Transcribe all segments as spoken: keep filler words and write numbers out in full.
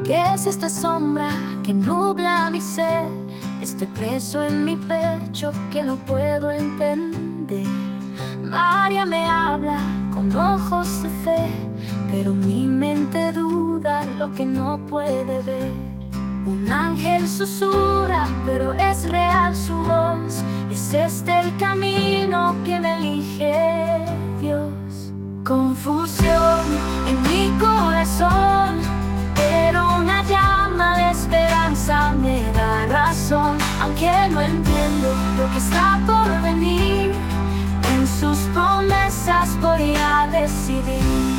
¿Qué es esta sombra que nubla mi ser? Este preso en mi pecho que no puedo entender. María me habla con ojos de fe, pero mi mente duda lo que no puede ver. Un ángel susurra, pero es real su voz. Es este el camino que me elige Dios. Confusión en mi corazón, pero una llama de esperanza me da razón. Aunque no entiendo lo que está por venir, en sus promesas voy a decidir.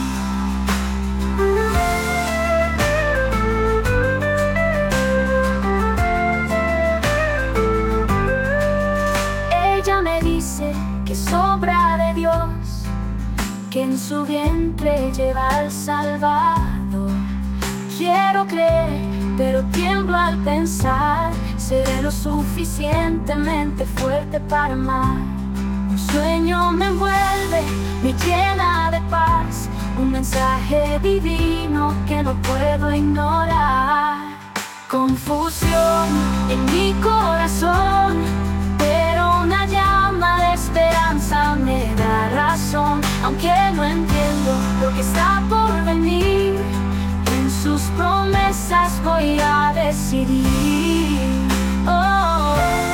Ella me dice que es obra de Dios, que en su vientre lleva al Salvador. Quiero creer, pero tiemblo al pensar, seré lo suficientemente fuerte para amar. Un sueño me envuelve, me llena de paz, un mensaje divino que no puedo ignorar. Confusión en mi corazón, pero una llama de esperanza me da razón. Aunque no entiendo lo que está por venir, en sus promesas voy a decidir. Oh.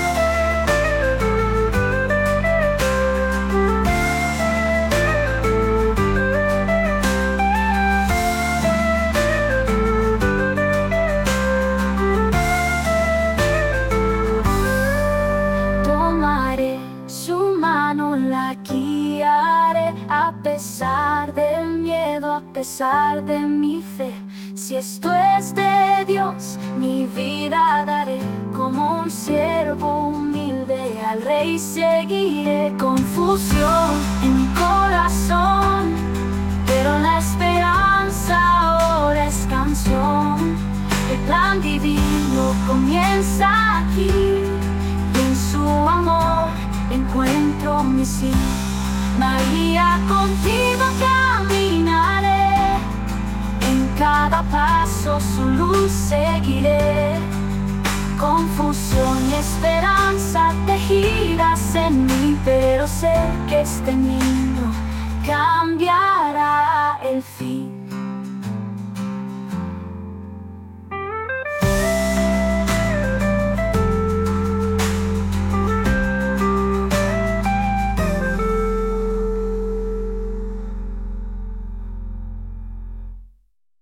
Tomaré su mano, la guiaré a pesar del miedo, a pesar de mi fe. Si esto es de Dios, mi vida daré como un siervo humilde, al Rey seguiré. Confusión en mi corazón, pero la esperanza ahora es canción. El plan divino comienza aquí, y en su amor encuentro mi sí. María, contigo caminaré, en cada paso su luz seguiré. Confusión y esperanza tejidas en mí, pero sé que este miedo